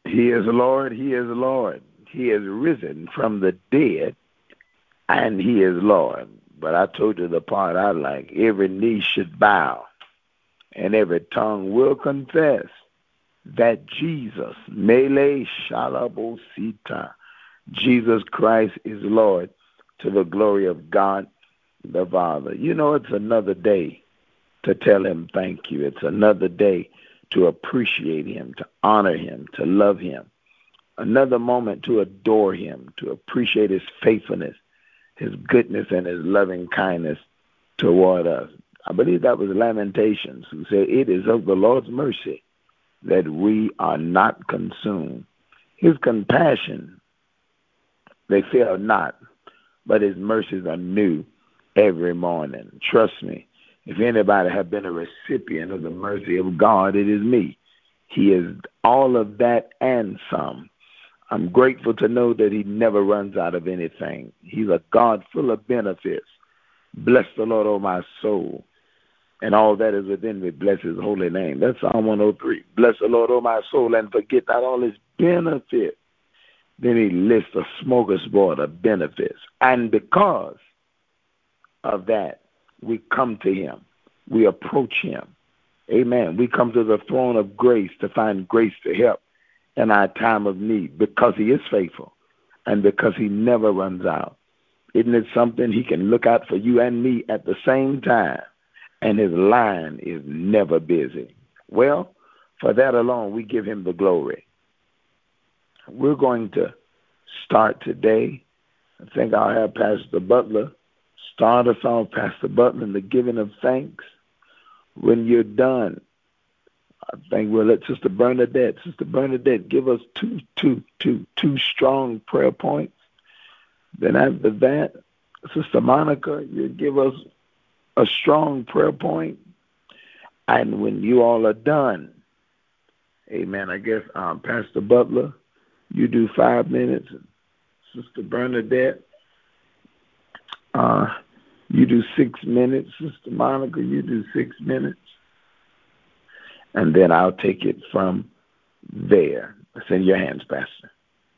He is Lord. He is Lord. He is risen from the dead, and he is Lord. But I told you the part I like. Every knee should bow, and every tongue will confess that Jesus, Mele Shalabosita, Jesus Christ is Lord, to the glory of God the Father. You know, it's another day to tell him thank you. It's another day to appreciate him, to honor him, to love him. Another moment to adore him, to appreciate his faithfulness, his goodness, and his loving kindness toward us. I believe that was Lamentations, who said, it is of the Lord's mercy that we are not consumed. His compassion, they fail not, but his mercies are new every morning. Trust me, if anybody have been a recipient of the mercy of God, it is me. He is all of that and some. I'm grateful to know that he never runs out of anything. He's a God full of benefits. Bless the Lord, O my soul, and all that is within me. Bless his holy name. That's Psalm 103. Bless the Lord, O my soul, and forget not all his benefits. Then he lists a smorgasbord of benefits. And because of that, we come to him. We approach him. Amen. We come to the throne of grace to find grace to help in our time of need, because he is faithful and because he never runs out. Isn't it something? He can look out for you and me at the same time, and his line is never busy. Well, for that alone, we give him the glory. We're going to start today. I think I'll have Pastor Butler start us off, Pastor Butler, in the giving of thanks. When you're done, I think we'll let Sister Bernadette give us two strong prayer points. Then after that, Sister Monica, you give us a strong prayer point. And when you all are done, amen, I guess Pastor Butler, you do 5 minutes. Sister Bernadette, you do 6 minutes. Sister Monica, you do 6 minutes. And then I'll take it from there. It's in your hands, Pastor.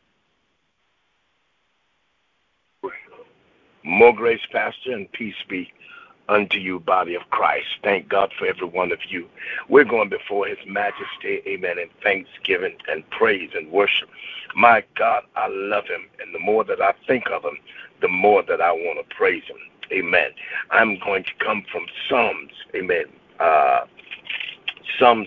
More grace, Pastor, and peace be unto you, body of Christ. Thank God for every one of you. We're going before his majesty, amen, in thanksgiving and praise and worship. My God, I love him, and the more that I think of him, the more that I want to praise him. Amen. I'm going to come from Psalms, amen, Psalms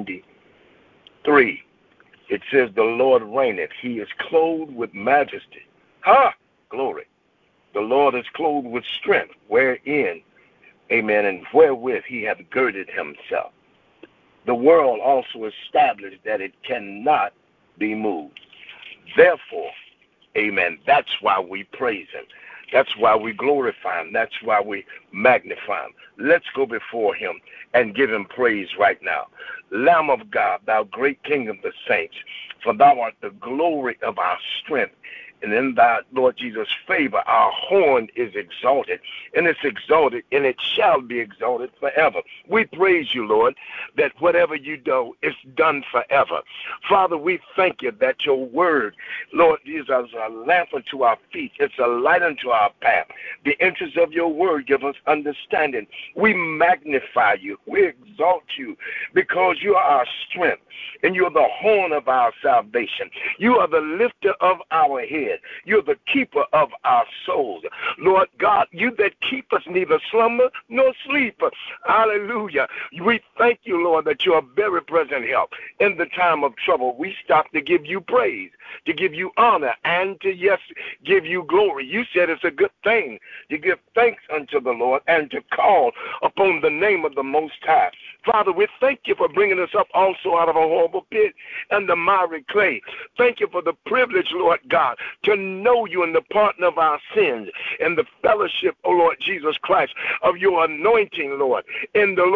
93. It says, the Lord reigneth. He is clothed with majesty. Glory. The Lord is clothed with strength, wherein, amen, and wherewith he hath girded himself. The world also established that it cannot be moved. Therefore, amen, that's why we praise him. That's why we glorify him. That's why we magnify him. Let's go before him and give him praise right now. Lamb of God, thou great King of the saints, for thou art the glory of our strength. And in thy, Lord Jesus' favor, our horn is exalted, and it's exalted, and it shall be exalted forever. We praise you, Lord, that whatever you do is done forever. Father, we thank you that your word, Lord, is a lamp unto our feet. It's a light unto our path. The entrance of your word give us understanding. We magnify you. We exalt you because you are our strength, and you are the horn of our salvation. You are the lifter of our head. You're the keeper of our souls. Lord God, you that keep us neither slumber nor sleep. Hallelujah. We thank you, Lord, that you are very present help in the time of trouble. We stop to give you praise, to give you honor, and to, yes, give you glory. You said it's a good thing to give thanks unto the Lord and to call upon the name of the Most High. Father, we thank you for bringing us up also out of a horrible pit and the miry clay. Thank you for the privilege, Lord God, to know you in the pardon of our sins and the fellowship, O Lord Jesus Christ, of your anointing, Lord, in the Lord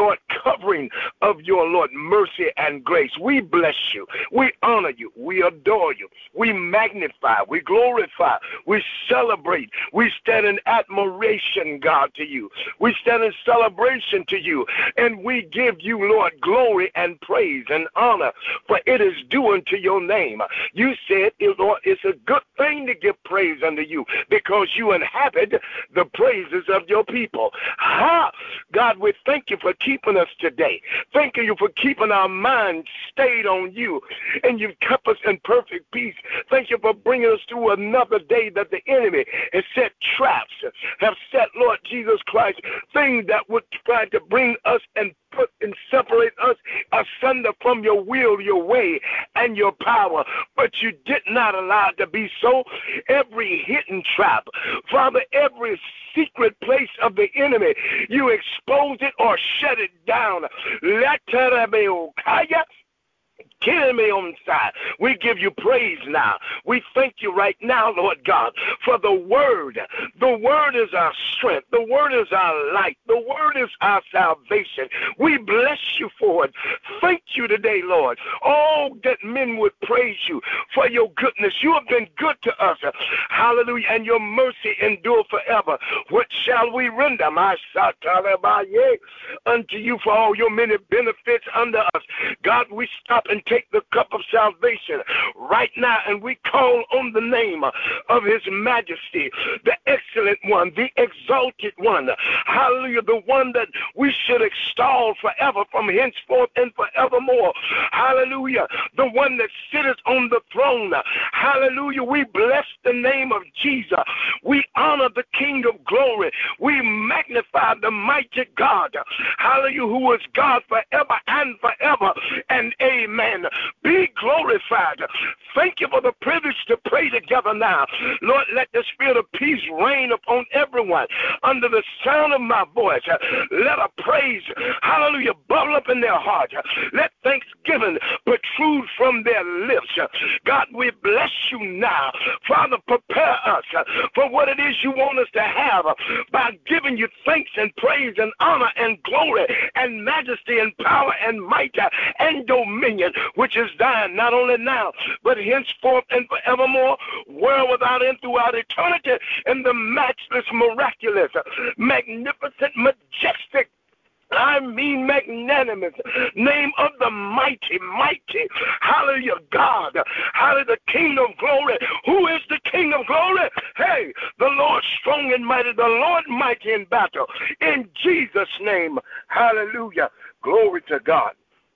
covering of your, Lord, mercy and grace. We bless you. We honor you. We adore you. We magnify. We glorify. We celebrate. We stand in admiration, God, to you. We stand in celebration to you. And we give you, Lord, glory and praise and honor, for it is due unto your name. You said, Lord, it's a good thing to give praise unto you because you inhabit the praises of your people. God, we thank you for keeping us today. Thank you for keeping our minds stayed on you, and you've kept us in perfect peace. Thank you for bringing us through another day that the enemy has set traps, have set, Lord Jesus Christ, things that would try to bring us and put and separate us asunder from your will, your way, and your power. But you did not allow it to be so. Every hidden trap, Father, every secret place of the enemy, you exposed it or shut it down. Kill me on side. We give you praise now. We thank you right now, Lord God, for the word. The word is our strength. The word is our light. The word is our salvation. We bless you for it. Thank you today, Lord. Oh, that men would praise you for your goodness. You have been good to us. Hallelujah. And your mercy endure forever. What shall we render, my Satalabaye, unto you for all your many benefits under us? God, we stop and take the cup of salvation right now, and we call on the name of his majesty, the excellent one, the exalted one. Hallelujah, the one that we should extol forever from henceforth and forevermore. Hallelujah, the one that sitteth on the throne. Hallelujah, we bless the name of Jesus. We honor the King of glory. We magnify the mighty God. Hallelujah, who is God forever and forever. And amen. Be glorified. Thank you for the privilege to pray together now. Lord, let the spirit of peace reign upon everyone under the sound of my voice. Let a praise, hallelujah, bubble up in their heart. Let thanksgiving protrude from their lips. God, we bless you now. Father, prepare us for what it is you want us to have by giving you thanks and praise and honor and glory and majesty and power and might and dominion, which is thine, not only now, but henceforth and forevermore, world without end, throughout eternity, in the matchless, miraculous, magnificent, majestic, I mean magnanimous name of the mighty, mighty, hallelujah, God, hallelujah, the King of glory. Who is the King of glory? Hey, the Lord strong and mighty, the Lord mighty in battle. In Jesus' name, hallelujah, glory to God.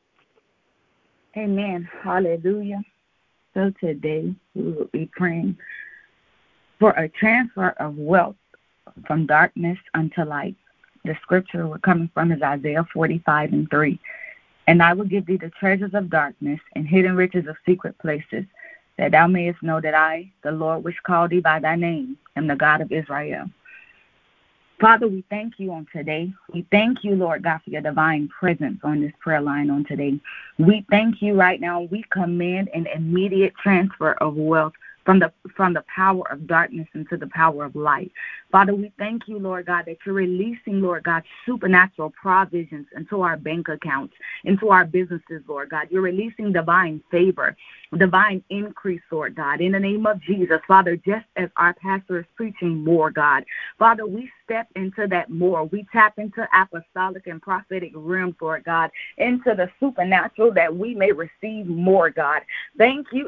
Amen. Hallelujah. So today we will be praying for a transfer of wealth from darkness unto light. The scripture we're coming from is Isaiah 45:3. And I will give thee the treasures of darkness and hidden riches of secret places, that thou mayest know that I, the Lord which called thee by thy name, am the God of Israel. Father, we thank you on today. We thank you, Lord God, for your divine presence on this prayer line on today. We thank you right now. We command an immediate transfer of wealth from the power of darkness into the power of light. Father, we thank you, Lord God, that you're releasing, Lord God, supernatural provisions into our bank accounts, into our businesses, Lord God. You're releasing divine favor, divine increase, Lord God, in the name of Jesus. Father, just as our pastor is preaching more, God, Father, we step into that more. We tap into apostolic and prophetic realms, Lord God, into the supernatural that we may receive more, God. Thank you,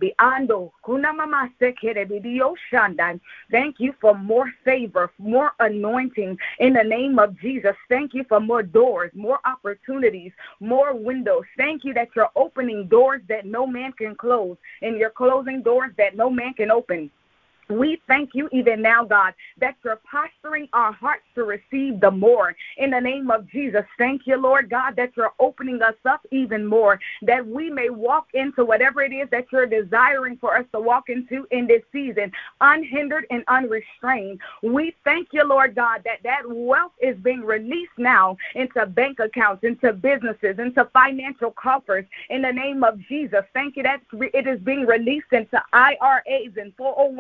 thank you for more favor, more anointing in the name of Jesus. Thank you for more doors, more opportunities, more windows. Thank you that you're opening doors that no man can close, and you're closing doors that no man can open. We thank you even now, God, that you're posturing our hearts to receive the more in the name of Jesus. Thank you, Lord God, that you're opening us up even more, that we may walk into whatever it is that you're desiring for us to walk into in this season, unhindered and unrestrained. We thank you, Lord God, that wealth is being released now into bank accounts, into businesses, into financial coffers in the name of Jesus. Thank you that it is being released into IRAs and 401ks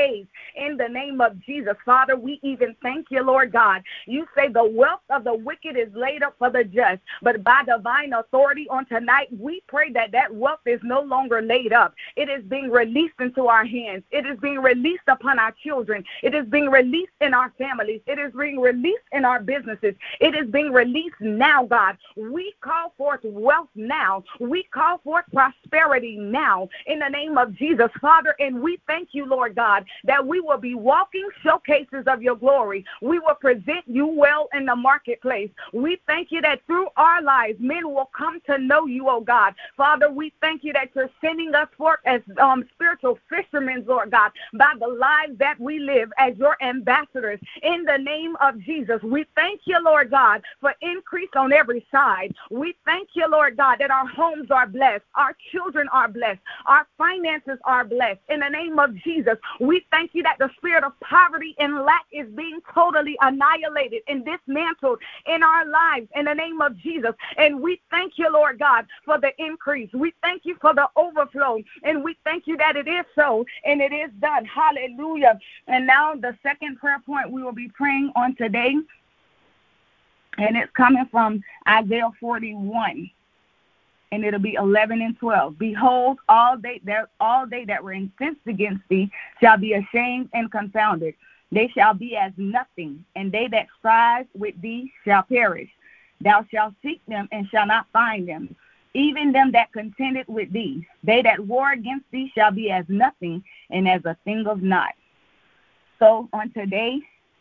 days. In the name of Jesus, Father, we even thank you, Lord God. You say the wealth of the wicked is laid up for the just, but by divine authority on tonight, we pray that that wealth is no longer laid up. It is being released into our hands. It is being released upon our children. It is being released in our families. It is being released in our businesses. It is being released now, God. We call forth wealth now. We call forth prosperity now in the name of Jesus, Father, and we thank you, Lord God, that we will be walking showcases of your glory. We will present you well in the marketplace. We thank you that through our lives, men will come to know you, oh God. Father, we thank you that you're sending us forth as spiritual fishermen, Lord God, by the lives that we live as your ambassadors. In the name of Jesus, we thank you, Lord God, for increase on every side. We thank you, Lord God, that our homes are blessed, our children are blessed, our finances are blessed. In the name of Jesus, we thank you that the spirit of poverty and lack is being totally annihilated and dismantled in our lives in the name of Jesus. And we thank you, Lord God, for the increase. We thank you for the overflow, and we thank you that it is so and it is done. Hallelujah. And now the second prayer point we will be praying on today, and it's coming from Isaiah 41. And it'll be 11 and 12. Behold, all they that were incensed against thee shall be ashamed and confounded. They shall be as nothing, and they that strive with thee shall perish. Thou shalt seek them and shall not find them, even them that contended with thee. They that war against thee shall be as nothing, and as a thing of naught. So on today,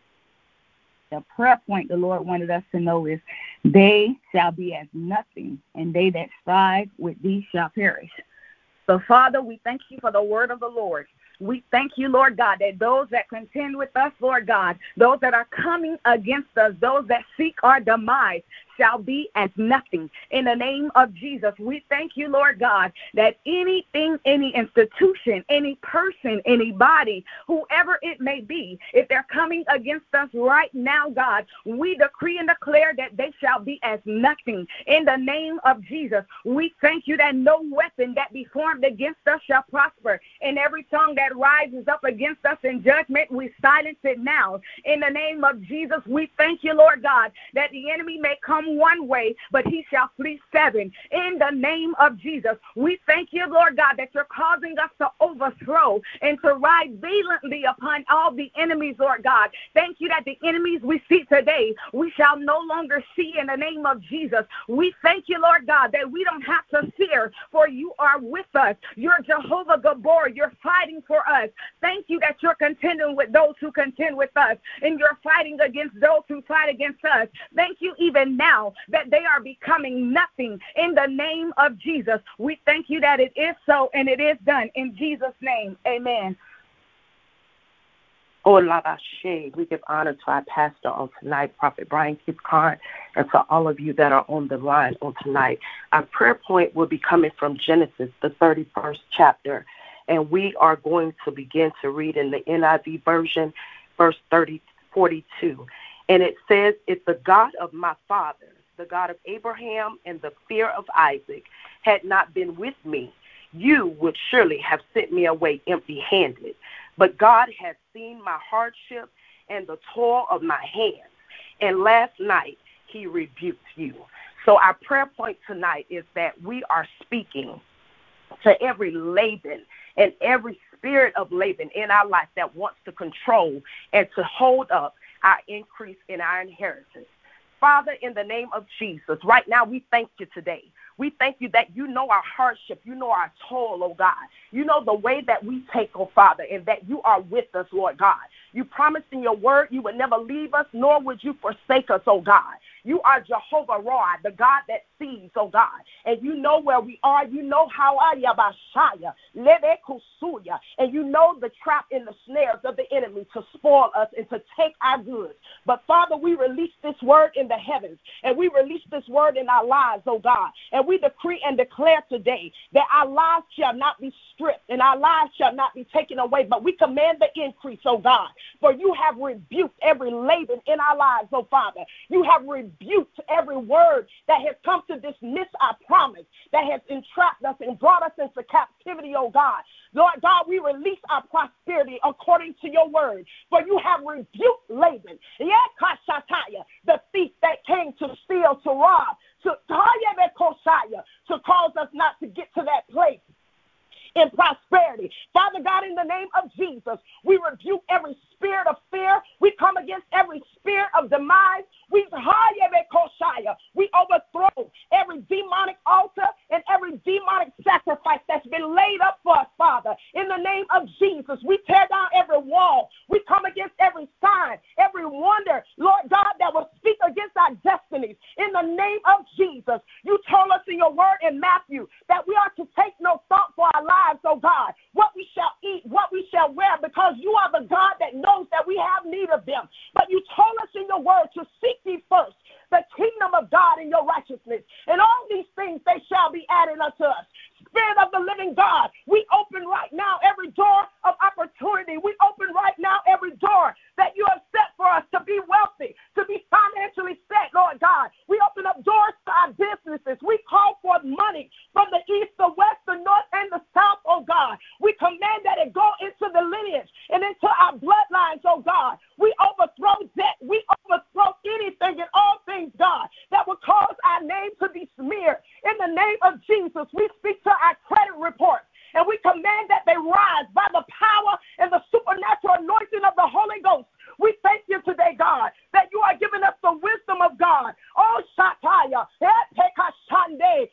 the prayer point the Lord wanted us to know is, they shall be as nothing, and they that strive with thee shall perish. So, Father, we thank you for the word of the Lord. We thank you, Lord God, that those that contend with us, Lord God, those that are coming against us, those that seek our demise, shall be as nothing. In the name of Jesus, we thank you, Lord God, that anything, any institution, any person, anybody, whoever it may be, if they're coming against us right now, God, we decree and declare that they shall be as nothing. In the name of Jesus, we thank you that no weapon that be formed against us shall prosper, and every tongue that rises up against us in judgment, we silence it now. In the name of Jesus, we thank you, Lord God, that the enemy may come one way, but he shall flee seven. In the name of Jesus, we thank you, Lord God, that you're causing us to overthrow and to ride valiantly upon all the enemies, Lord God. Thank you that the enemies we see today, we shall no longer see in the name of Jesus. We thank you, Lord God, that we don't have to fear, for you are with us. You're Jehovah Gabor. You're fighting for us. Thank you that you're contending with those who contend with us, and you're fighting against those who fight against us. Thank you even now that they are becoming nothing. In the name of Jesus, we thank you that it is so and it is done. In Jesus' name, amen. Oh, Labashe, we give honor to our pastor on tonight, Prophet Brian Kipcard, and to all of you that are on the line on tonight. Our prayer point will be coming from Genesis, the 31st chapter, and we are going to begin to read in the NIV version, verse 42. And it says, if the God of my fathers, the God of Abraham and the fear of Isaac, had not been with me, you would surely have sent me away empty-handed. But God has seen my hardship and the toil of my hands, and last night he rebuked you. So our prayer point tonight is that we are speaking to every Laban and every spirit of Laban in our life that wants to control and to hold up our increase in our inheritance. Father, in the name of Jesus, right now we thank you today. We thank you that you know our hardship, you know our toil, oh God. You know the way that we take, oh Father, and that you are with us, Lord God. You promised in your word you would never leave us, nor would you forsake us, oh God. You are Jehovah Roy, the God that sees, oh God. And you know where we are. You know how and you know the trap and the snares of the enemy to spoil us and to take our goods. But Father, we release this word in the heavens, and we release this word in our lives, oh God. And we decree and declare today that our lives shall not be stripped and our lives shall not be taken away, but we command the increase, oh God. For you have rebuked every Laban in our lives, oh Father. You have rebuked every word that has come to dismiss our promise, that has entrapped us and brought us into captivity, oh God. Lord God, we release our prosperity according to your word. For you have rebuked Laban, the thief that came to steal, to rob, to cause us not to get to that place in prosperity. Father God, in the name of Jesus, we rebuke every spirit of fear. We come against every spirit of demise. We overthrow every demonic altar and every demonic sacrifice that's been laid up for us, Father. In the name of Jesus, we tear down every wall. We come against every sign, every wonder, Lord God, that will speak against our destinies. In the name of Jesus, you told us in your word in Matthew that we are to take no thought for our lives, oh God, what we shall eat, what we shall wear, because you are the God that knows that we have need of them. But you told us in your word to seek ye first the kingdom of God and your righteousness, and all these things they shall be added unto us. Spirit of the living God, we open right now every door of opportunity. We open right now every door that you have set for us to be wealthy, to be financially set, Lord God. We open up doors to our businesses. We call for money from the east, the west, the north, and the south, oh God. We command that it go into the lineage and into our bloodlines, oh God. We overthrow debt. We overthrow anything and all things, God, that will cause our name to be smeared. In the name of Jesus, we speak to our credit reports, and we command that they rise by the power and the supernatural anointing of the Holy Ghost. We thank you today, God, that you are giving us the wisdom of God. Oh, Shataya, Shande,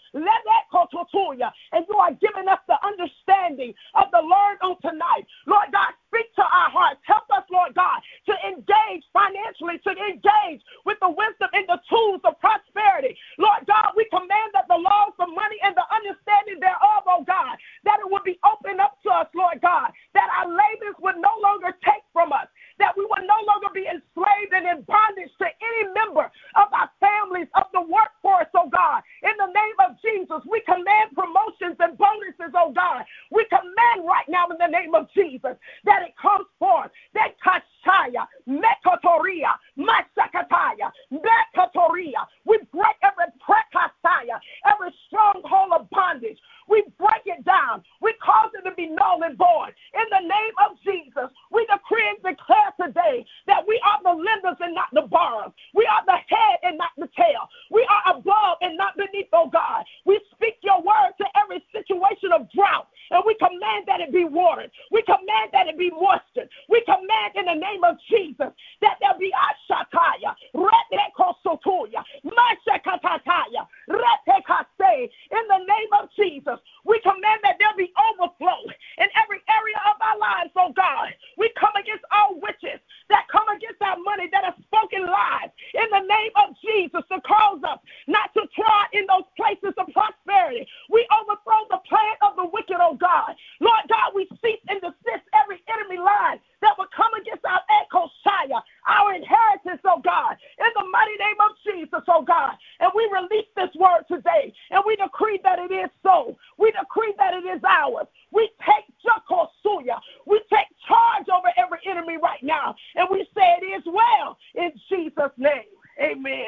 and you are giving us the understanding of the Lord on tonight. Lord God, speak to our hearts. Help us, Lord God, to engage financially, to engage with the wisdom and the tools of prosperity. Lord God, we command that the laws of money and the understanding thereof, oh God, that it would be opened up to us, Lord God, that our labors would no longer take from us, that we will no longer be enslaved and in bondage to any member of our families, of the workforce, oh God. In the name of Jesus, we command promotions and bonuses, oh God. We command right now in the name of Jesus that it comes forth, that Kashaya, Mekotoria, Masakataya, Mekotoria. We break every prekasaya, every stronghold of bondage. We break it down. We cause it to be null and void. In the name of Jesus, we decree and declare today that we are the lenders and not the borrowers. We are the head and not the tail. We are above and not beneath, oh God. We speak your word to every situation of drought, and we command that it be watered. We command that it be moistened. We command in the name of Jesus that there be ashataya, retekosotoya, mashakatataya, retekase. In the name of Jesus, we command that there be overflow in every area of our lives, oh God. We come against all witches that come against our money, that have spoken lies in the name of Jesus to cause us not to trod in those places of prosperity. We overthrow the plan of the wicked, oh God. Lord God, we cease and desist every enemy line that will come against our Ekoshaya, our inheritance, oh God, in the mighty name of Jesus, oh God. And we release this word today, and we decree that it is so. We decree that it is ours. We take Jakosuya. We take charge over every enemy right now, and we say it is well in Jesus' name. Amen.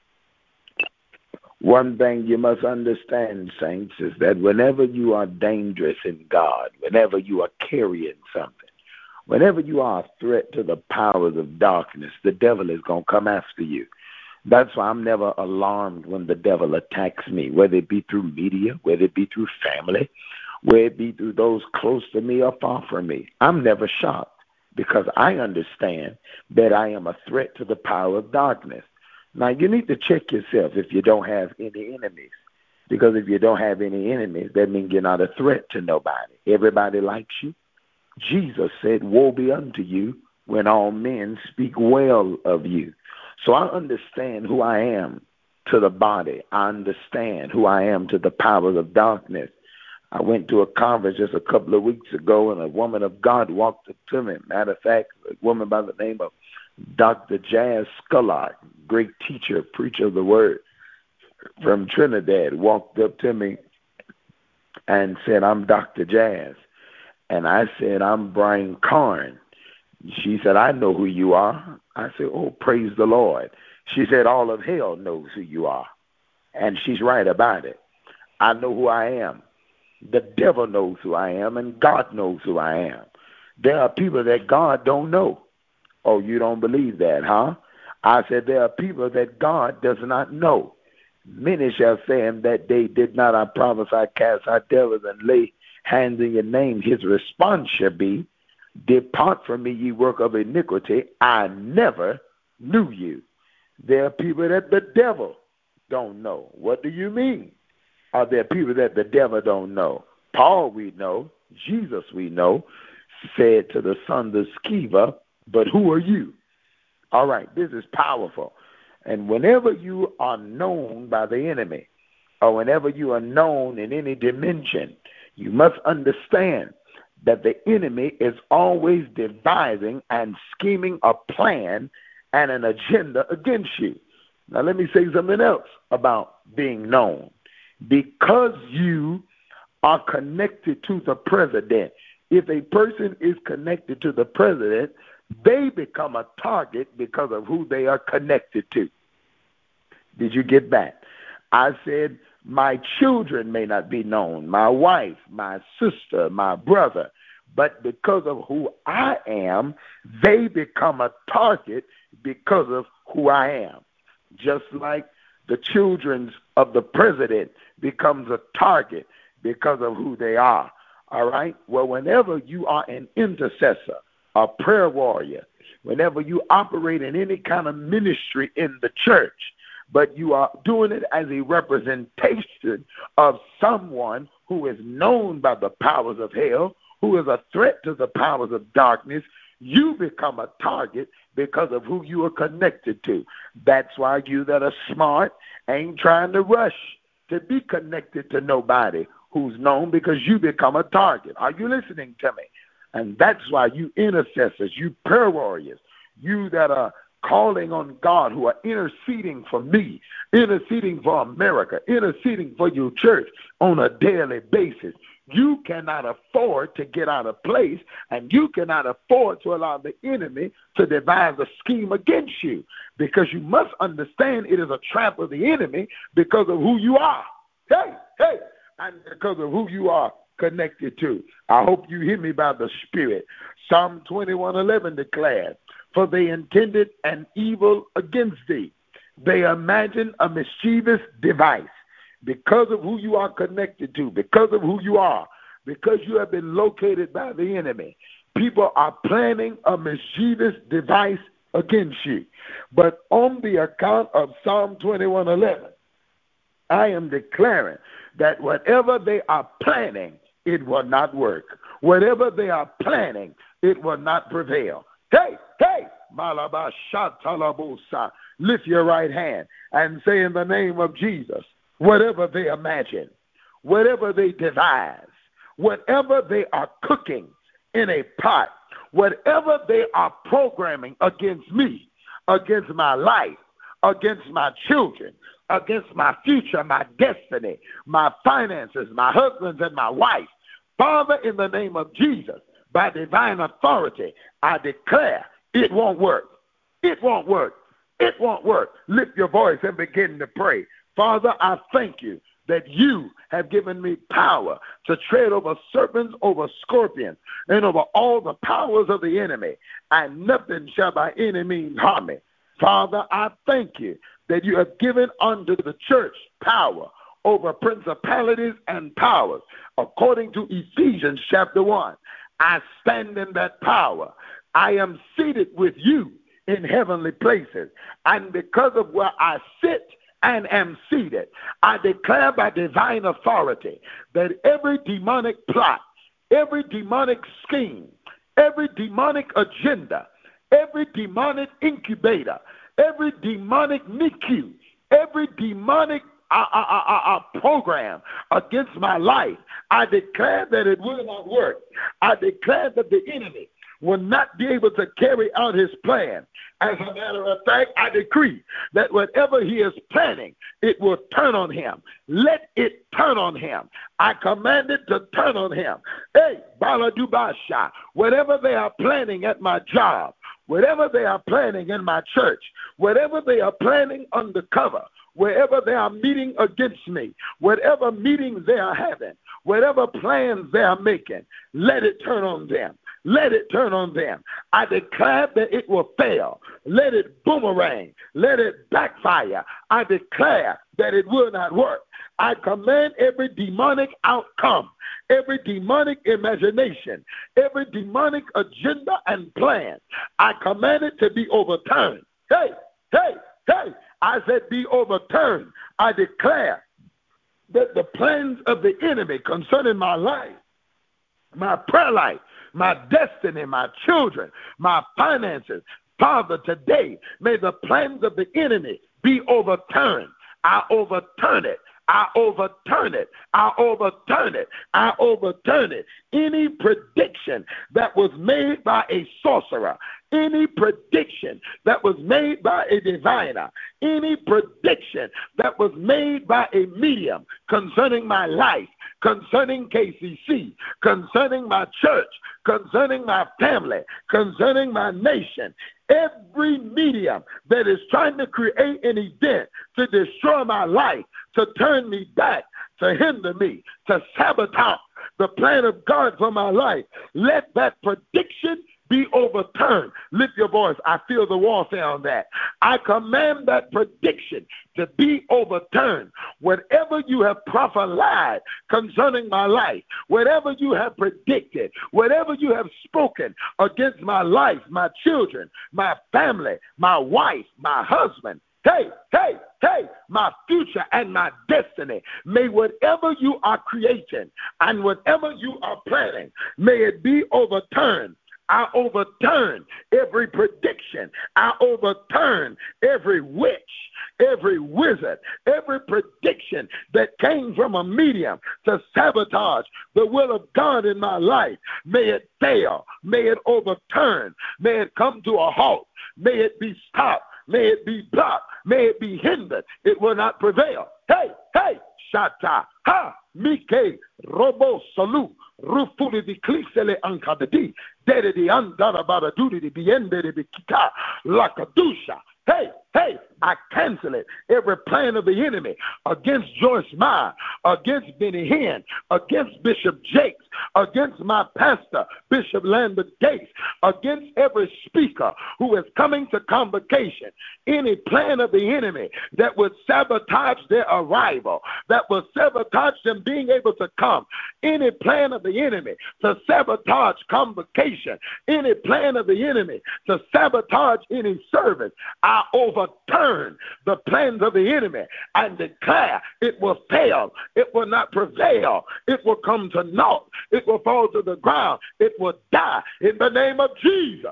One thing you must understand, saints, is that whenever you are dangerous in God, whenever you are carrying something, whenever you are a threat to the powers of darkness, the devil is going to come after you. That's why I'm never alarmed when the devil attacks me, whether it be through media, whether it be through family, whether it be through those close to me or far from me. I'm never shocked because I understand that I am a threat to the power of darkness. Now, you need to check yourself if you don't have any enemies, because if you don't have any enemies, that means you're not a threat to nobody. Everybody likes you. Jesus said, woe be unto you when all men speak well of you. So I understand who I am to the body. I understand who I am to the powers of darkness. I went to a conference just a couple of weeks ago, and a woman of God walked up to me. Matter of fact, a woman by the name of Dr. Jazz Scullard, great teacher, preacher of the word from Trinidad, walked up to me and said, I'm Dr. Jazz. And I said, I'm Brian Carn. She said, I know who you are. I said, oh, praise the Lord. She said, all of hell knows who you are. And she's right about it. I know who I am. The devil knows who I am, and God knows who I am. There are people that God don't know. Oh, you don't believe that, huh? I said, there are people that God does not know. Many shall say in that day, did not I prophesy, cast out devils, and lay hands in your name? His response shall be, depart from me, ye work of iniquity. I never knew you. There are people that the devil don't know. What do you mean? Are there people that the devil don't know? Paul we know, Jesus we know, said to the sons of Sceva, but who are you? All right, this is powerful. And whenever you are known by the enemy, or whenever you are known in any dimension, you must understand that the enemy is always devising and scheming a plan and an agenda against you. Now, let me say something else about being known. Because you are connected to the president, if a person is connected to the president, they become a target because of who they are connected to. Did you get that? I said, my children may not be known, my wife, my sister, my brother, but because of who I am, they become a target because of who I am. Just like the children of the president becomes a target because of who they are. All right? Well, whenever you are an intercessor, a prayer warrior, whenever you operate in any kind of ministry in the church, but you are doing it as a representation of someone who is known by the powers of hell, who is a threat to the powers of darkness, you become a target because of who you are connected to. That's why you that are smart ain't trying to rush to be connected to nobody who's known, because you become a target. Are you listening to me? And that's why you intercessors, you prayer warriors, you that are calling on God, who are interceding for me, interceding for America, interceding for your church on a daily basis. You cannot afford to get out of place, and you cannot afford to allow the enemy to devise a scheme against you, because you must understand it is a trap of the enemy because of who you are. Hey, and because of who you are connected to. I hope you hear me by the Spirit. Psalm 21:11 declares, for they intended an evil against thee. They imagined a mischievous device. Because of who you are connected to, because of who you are, because you have been located by the enemy, people are planning a mischievous device against you. But on the account of Psalm 21:11, I am declaring that whatever they are planning, it will not work. Whatever they are planning, it will not prevail. Hey, Malabashatalabosa, lift your right hand and say, in the name of Jesus, whatever they imagine, whatever they devise, whatever they are cooking in a pot, whatever they are programming against me, against my life, against my children, against my future, my destiny, my finances, my husbands and my wife, Father, in the name of Jesus, by divine authority, I declare it won't work. It won't work. It won't work. Lift your voice and begin to pray. Father, I thank you that you have given me power to tread over serpents, over scorpions, and over all the powers of the enemy, and nothing shall by any means harm me. Father, I thank you that you have given unto the church power over principalities and powers, according to Ephesians chapter 1. I stand in that power. I am seated with you in heavenly places, and because of where I sit and am seated, I declare by divine authority that every demonic plot, every demonic scheme, every demonic agenda, every demonic incubator, every demonic NICU, every demonic program against my life, I declare that it will not work. I declare that the enemy will not be able to carry out his plan. As a matter of fact, I decree that whatever he is planning, it will turn on him. Let it turn on him. I command it to turn on him. Hey, Baladubasha, whatever they are planning at my job, whatever they are planning in my church, whatever they are planning undercover, wherever they are meeting against me, whatever meetings they are having, whatever plans they are making, let it turn on them. Let it turn on them. I declare that it will fail. Let it boomerang. Let it backfire. I declare that it will not work. I command every demonic outcome, every demonic imagination, every demonic agenda and plan, I command it to be overturned. Hey, hey, hey, I said be overturned. I declare that the plans of the enemy concerning my life, my prayer life, my destiny, my children, my finances, Father, today, may the plans of the enemy be overturned. I overturn it. I overturn it. I overturn it. I overturn it. Any prediction that was made by a sorcerer, any prediction that was made by a diviner, any prediction that was made by a medium concerning my life, concerning KCC, concerning my church, concerning my family, concerning my nation, every medium that is trying to create an event to destroy my life, to turn me back, to hinder me, to sabotage the plan of God for my life, let that prediction be overturned. Lift your voice. I feel the warfare on that. I command that prediction to be overturned. Whatever you have prophesied concerning my life, whatever you have predicted, whatever you have spoken against my life, my children, my family, my wife, my husband, hey, hey, hey, my future and my destiny, may whatever you are creating and whatever you are planning, may it be overturned. I overturn every prediction. I overturn every witch, every wizard, every prediction that came from a medium to sabotage the will of God in my life. May it fail. May it overturn. May it come to a halt. May it be stopped. May it be blocked. May it be hindered. It will not prevail. Hey, hey, Shata, ha, Mike, Robo, Salu, Rufuli di Clisele Ankadadi, Dede di Andara Baradudi di Biende di Bikita, Lakadusha. Hey, hey, I cancel it. Every plan of the enemy against Joyce Meyer, against Benny Hinn, against Bishop Jakes, against my pastor, Bishop Lambert Gates, against every speaker who is coming to convocation, any plan of the enemy that would sabotage their arrival, that would sabotage them being able to come, any plan of the enemy to sabotage convocation, any plan of the enemy to sabotage any service, I overturn the plans of the enemy and declare it will fail, it will not prevail, it will come to naught, it will fall to the ground, it will die in the name of Jesus.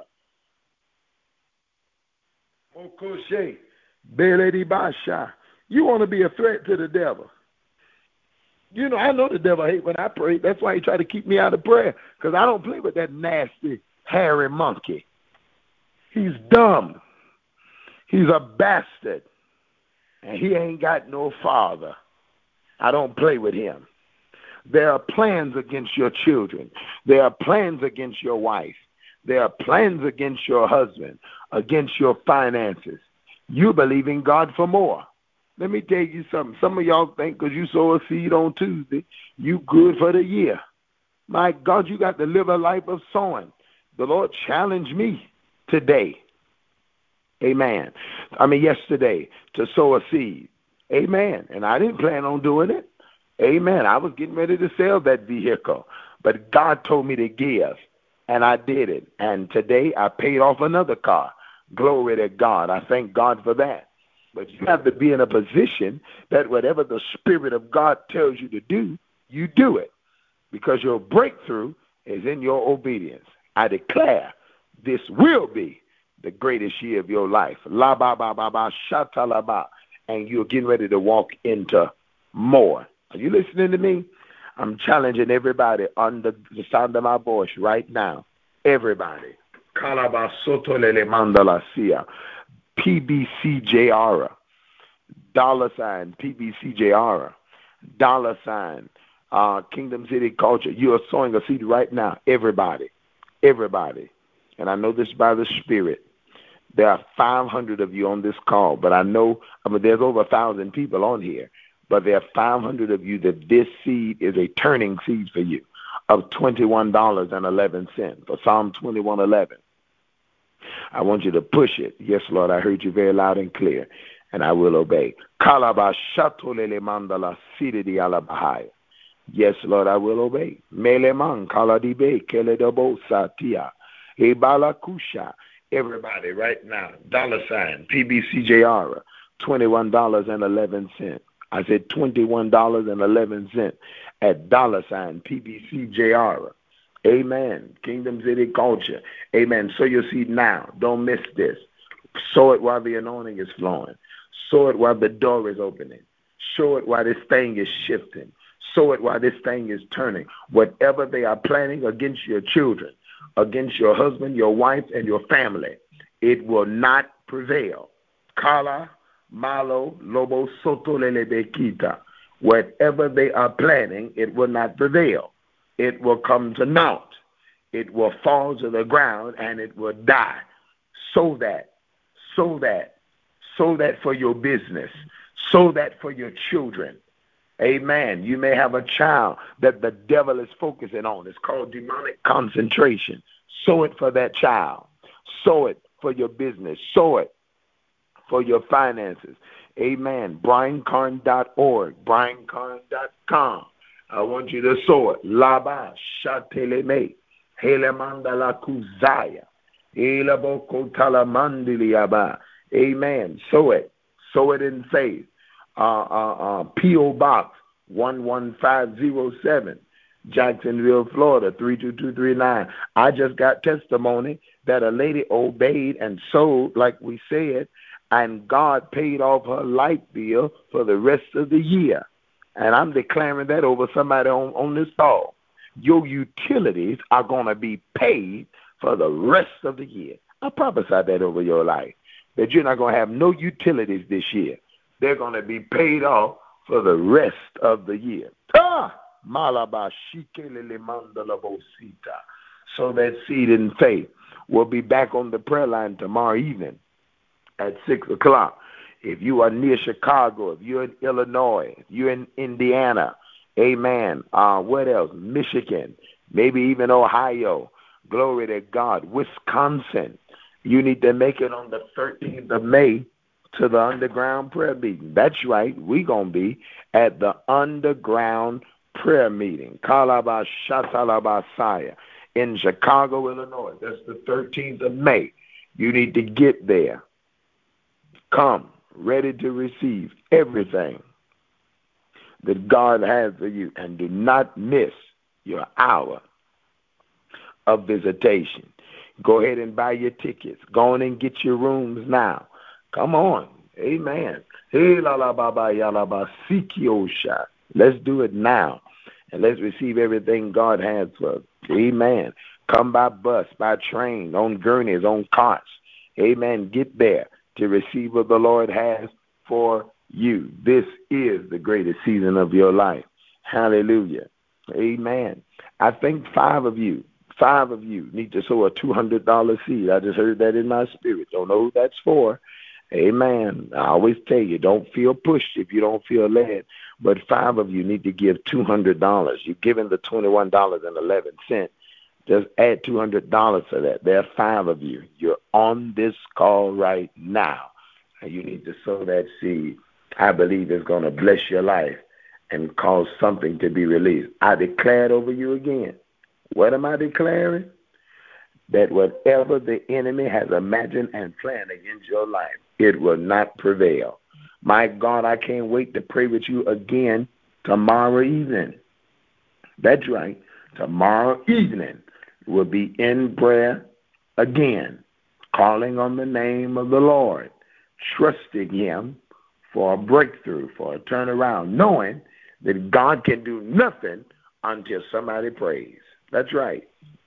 Okoshe, Beledi Basha. You want to be a threat to the devil. You know, I know the devil hates when I pray. That's why he tried to keep me out of prayer, because I don't play with that nasty, hairy monkey. He's dumb. He's a bastard. And he ain't got no father. I don't play with him. There are plans against your children. There are plans against your wife. There are plans against your husband, against your finances. You believe in God for more. Let me tell you something. Some of y'all think because you sow a seed on Tuesday, you good for the year. My God, you got to live a life of sowing. The Lord challenged me today. Amen. Yesterday to sow a seed. Amen. And I didn't plan on doing it. Amen. I was getting ready to sell that vehicle. But God told me to give. And I did it. And today I paid off another car. Glory to God. I thank God for that. But you have to be in a position that whatever the Spirit of God tells you to do, you do it. Because your breakthrough is in your obedience. I declare this will be the greatest year of your life. La ba ba ba ba shata la ba. And you're getting ready to walk into more. Are you listening to me? I'm challenging everybody under the sound of my voice right now Everybody. Kalabasotolele mandalasia. PBCJR. $ PBCJR. $ Kingdom City Culture. You are sowing a seed right now. Everybody. Everybody. And I know this by the Spirit. There are 500 of you on this call, but I know, there's over 1,000 people on here, but there are 500 of you that this seed is a turning seed for you of $21.11 for Psalm 21:11. I want you to push it. Yes, Lord, I heard you very loud and clear, and I will obey. Yes, Lord, I will obey. Meleman kaladibe keledobo satia. Ebalakusha. Everybody right now, $ PBCJR, $21.11. I said $21.11 at $ PBCJR. Amen. Kingdom City Culture. Amen. Sow your seed now. Don't miss this. Sow it while the anointing is flowing. Sow it while the door is opening. Sow it while this thing is shifting. Sow it while this thing is turning. Whatever they are planning against your children, against your husband, your wife, and your family, it will not prevail. Kala, Malo, Lobo, Soto, Lelebekita. Whatever they are planning, it will not prevail. It will come to naught. It will fall to the ground, and it will die. Sow that for your business. Sow that for your children. Amen. You may have a child that the devil is focusing on. It's called demonic concentration. Sow it for that child. Sow it for your business. Sow it for your finances. Amen. BrianCarn.org. BrianCarn.com. I want you to sow it. Laba shateleme. Helemandala kuzaya. Elaboko talamandiliaba. Amen. Sow it. Sow it in faith. P.O. Box 11507, Jacksonville, Florida 32239. I just got testimony that a lady obeyed and sold like we said, and God paid off her light bill for the rest of the year. And I'm declaring that over somebody on this call. Your utilities are going to be paid for the rest of the year. I prophesied that over your life, that you're not going to have no utilities this year. They're going to be paid off for the rest of the year. So that seed in faith. We'll be back on the prayer line tomorrow evening at 6 o'clock. If you are near Chicago, if you're in Illinois, if you're in Indiana, amen. What else? Michigan, maybe even Ohio. Glory to God. Wisconsin. You need to make it on the 13th of May to the underground prayer meeting. That's right. We're going to be at the underground prayer meeting, Kalabashatalabasaya, in Chicago, Illinois. That's the 13th of May. You need to get there. Come, ready to receive everything that God has for you. And do not miss your hour of visitation. Go ahead and buy your tickets. Go on and get your rooms now. Come on. Amen. Let's do it now. And let's receive everything God has for us. Amen. Come by bus, by train, on gurneys, on carts. Amen. Get there to receive what the Lord has for you. This is the greatest season of your life. Hallelujah. Amen. I think 5 of you need to sow a $200 seed. I just heard that in my spirit. Don't know who that's for. Amen. I always tell you, don't feel pushed if you don't feel led. But 5 of you need to give $200. You've given the $21.11. Just add $200 to that. There are 5 of you. You're on this call right now. And you need to sow that seed. I believe it's going to bless your life and cause something to be released. I declare it over you again. What am I declaring? That whatever the enemy has imagined and planned against your life, it will not prevail. My God, I can't wait to pray with you again tomorrow evening. That's right. Tomorrow evening we'll be in prayer again, calling on the name of the Lord, trusting him for a breakthrough, for a turnaround, knowing that God can do nothing until somebody prays. That's right.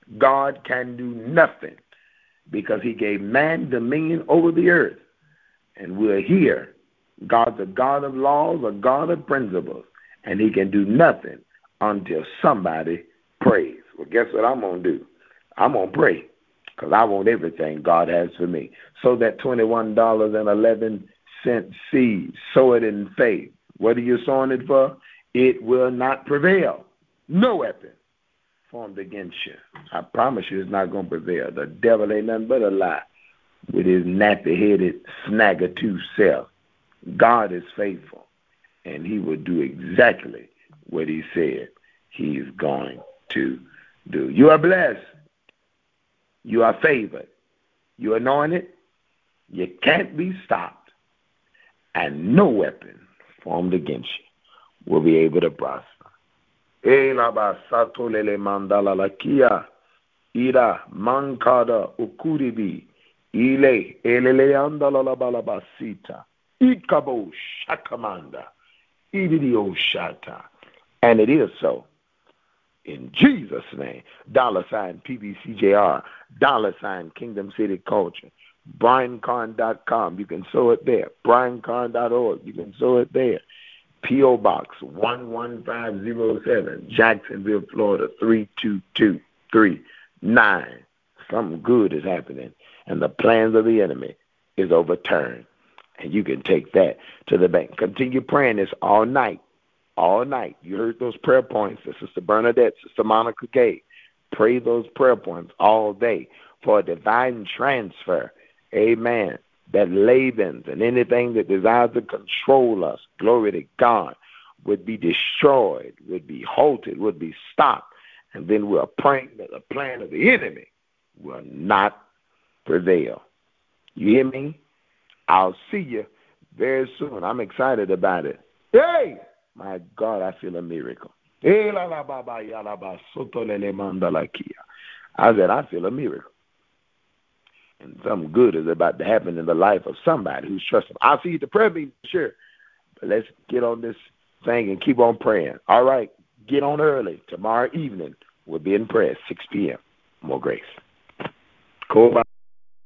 God can do nothing because he gave man dominion over the earth. And we're here. God's a God of laws, a God of principles, and he can do nothing until somebody prays. Well, guess what I'm going to do? I'm going to pray because I want everything God has for me. So that $21.11 seed, sow it in faith. What are you sowing it for? It will not prevail. No weapon formed against you. I promise you it's not going to prevail. The devil ain't nothing but a lie with his nappy-headed, snagger-tooth self. God is faithful, and he will do exactly what he said he is going to do. You are blessed. You are favored. You are anointed. You can't be stopped, and no weapon formed against you will be able to prosper. Ira mankada ukuribi ile eleleandalabalabasita ikabo shakamanda ididio shata. And it is so. In Jesus' name. $ PBCJR, $ Kingdom City Culture. BrianCarn.com. You can sow it there. BrianCarn.org. You can sow it there. P.O. Box 11507, Jacksonville, Florida 32239. Something good is happening, and the plans of the enemy is overturned. And you can take that to the bank. Continue praying this all night. All night. You heard those prayer points that Sister Bernadette, Sister Monica gave. Pray those prayer points all day for a divine transfer. Amen. That Laban's and anything that desires to control us, glory to God, would be destroyed, would be halted, would be stopped. And then we're praying that the plan of the enemy will not prevail. You hear me? I'll see you very soon. I'm excited about it. Hey! My God, I feel a miracle. I said, I feel a miracle. And something good is about to happen in the life of somebody who's trusting. I'll see you at the prayer meeting, sure. But let's get on this thing and keep on praying. All right, get on early. Tomorrow evening, we'll be in prayer, 6 p.m. More grace. Cool. Bye.